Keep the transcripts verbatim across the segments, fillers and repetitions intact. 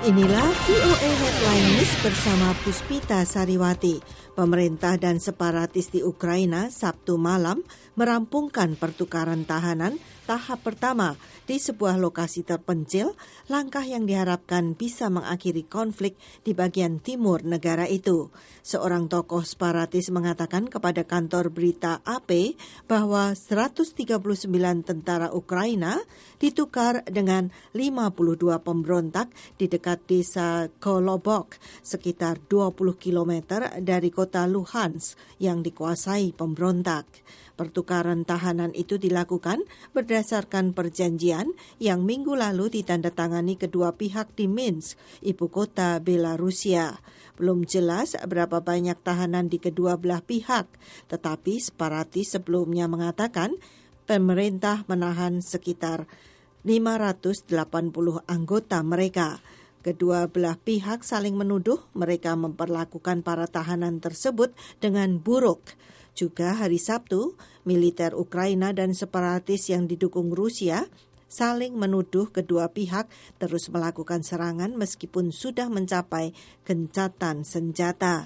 Inilah V O A Headline News bersama Puspita Sariwati. Pemerintah dan separatis di Ukraina Sabtu malam merampungkan pertukaran tahanan tahap pertama di sebuah lokasi terpencil, langkah yang diharapkan bisa mengakhiri konflik di bagian timur negara itu. Seorang tokoh separatis mengatakan kepada kantor berita A P bahwa seratus tiga puluh sembilan tentara Ukraina ditukar dengan lima puluh dua pemberontak di dekat desa Kolobok, sekitar dua puluh kilometer dari kota Luhansk yang dikuasai pemberontak. Pertukaran tahanan itu dilakukan berdasarkan perjanjian yang minggu lalu ditandatangani kedua pihak di Minsk, ibu kota Belarusia. Belum jelas berapa banyak tahanan di kedua belah pihak, tetapi separatis sebelumnya mengatakan pemerintah menahan sekitar lima ratus delapan puluh anggota mereka. Kedua belah pihak saling menuduh mereka memperlakukan para tahanan tersebut dengan buruk. Juga hari Sabtu, militer Ukraina dan separatis yang didukung Rusia saling menuduh kedua pihak terus melakukan serangan meskipun sudah mencapai gencatan senjata.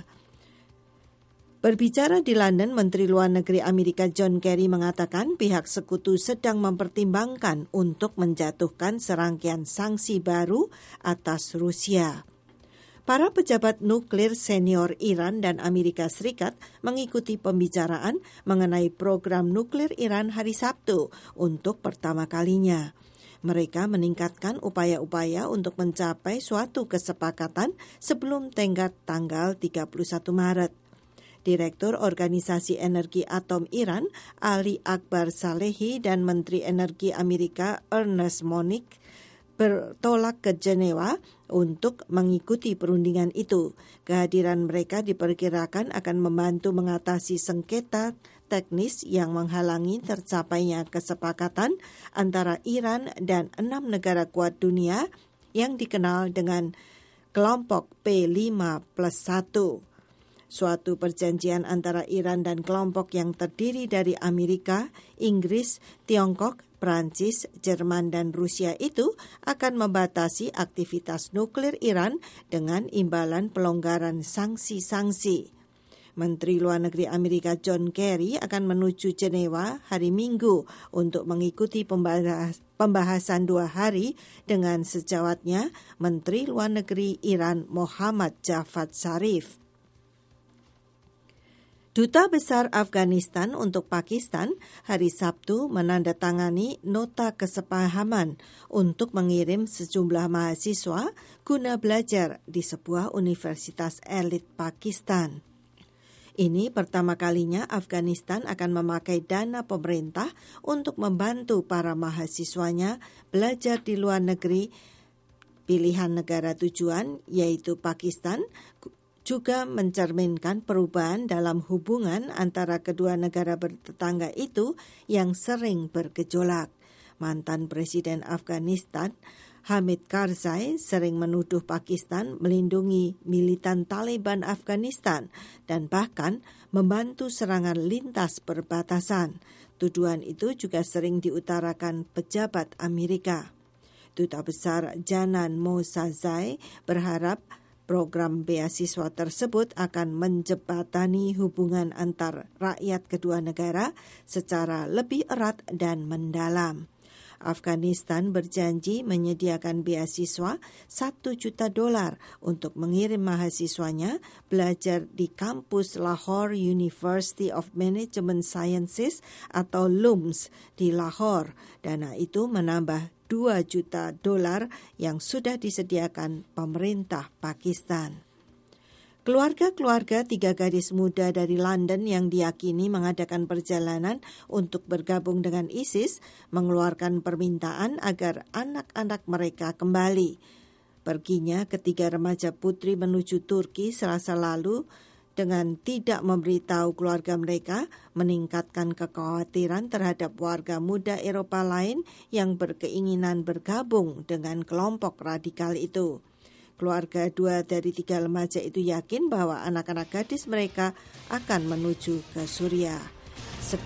Berbicara di London, Menteri Luar Negeri Amerika John Kerry mengatakan pihak sekutu sedang mempertimbangkan untuk menjatuhkan serangkaian sanksi baru atas Rusia. Para pejabat nuklir senior Iran dan Amerika Serikat mengikuti pembicaraan mengenai program nuklir Iran hari Sabtu untuk pertama kalinya. Mereka meningkatkan upaya-upaya untuk mencapai suatu kesepakatan sebelum tenggat tanggal tiga puluh satu Maret. Direktur Organisasi Energi Atom Iran, Ali Akbar Salehi, dan Menteri Energi Amerika Ernest Moniz bertolak ke Jenewa untuk mengikuti perundingan itu. Kehadiran mereka diperkirakan akan membantu mengatasi sengketa teknis yang menghalangi tercapainya kesepakatan antara Iran dan enam negara kuat dunia yang dikenal dengan kelompok P lima plus satu. Suatu perjanjian antara Iran dan kelompok yang terdiri dari Amerika, Inggris, Tiongkok, Prancis, Jerman, dan Rusia itu akan membatasi aktivitas nuklir Iran dengan imbalan pelonggaran sanksi-sanksi. Menteri Luar Negeri Amerika John Kerry akan menuju Jenewa hari Minggu untuk mengikuti pembahas, pembahasan dua hari dengan sejawatnya Menteri Luar Negeri Iran Mohammad Javad Zarif. Duta Besar Afghanistan untuk Pakistan hari Sabtu menandatangani nota kesepahaman untuk mengirim sejumlah mahasiswa guna belajar di sebuah universitas elit Pakistan. Ini pertama kalinya Afghanistan akan memakai dana pemerintah untuk membantu para mahasiswanya belajar di luar negeri. Pilihan negara tujuan yaitu Pakistan juga mencerminkan perubahan dalam hubungan antara kedua negara bertetangga itu yang sering bergejolak. Mantan Presiden Afghanistan, Hamid Karzai, sering menuduh Pakistan melindungi militan Taliban Afghanistan dan bahkan membantu serangan lintas perbatasan. Tuduhan itu juga sering diutarakan pejabat Amerika. Duta Besar Janan Mosazai berharap program beasiswa tersebut akan menjembatani hubungan antar rakyat kedua negara secara lebih erat dan mendalam. Afghanistan berjanji menyediakan beasiswa satu juta dolar untuk mengirim mahasiswanya belajar di kampus Lahore University of Management Sciences atau L U M S di Lahore. Dana itu menambah dua juta dolar yang sudah disediakan pemerintah Pakistan. Keluarga-keluarga tiga gadis muda dari London yang diyakini mengadakan perjalanan untuk bergabung dengan ISIS mengeluarkan permintaan agar anak-anak mereka kembali. Perginya ketiga remaja putri menuju Turki Selasa lalu dengan tidak memberitahu keluarga mereka meningkatkan kekhawatiran terhadap warga muda Eropa lain yang berkeinginan bergabung dengan kelompok radikal itu. Keluarga dua dari tiga remaja itu yakin bahwa anak-anak gadis mereka akan menuju ke Suriah.